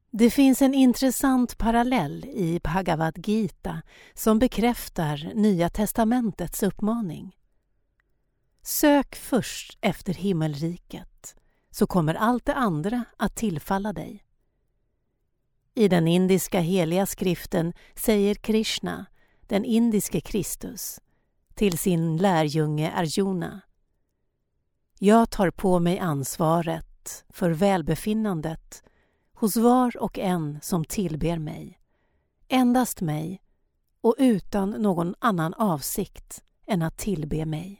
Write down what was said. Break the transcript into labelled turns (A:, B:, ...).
A: Det finns en intressant parallell i Bhagavad Gita som bekräftar Nya testamentets uppmaning. Sök först efter himmelriket, så kommer allt det andra att tillfalla dig. I den indiska heliga skriften säger Krishna, den indiske Kristus, till sin lärjunge Arjuna: Jag tar på mig ansvaret för välbefinnandet hos var och en som tillber mig, endast mig och utan någon annan avsikt än att tillbe mig.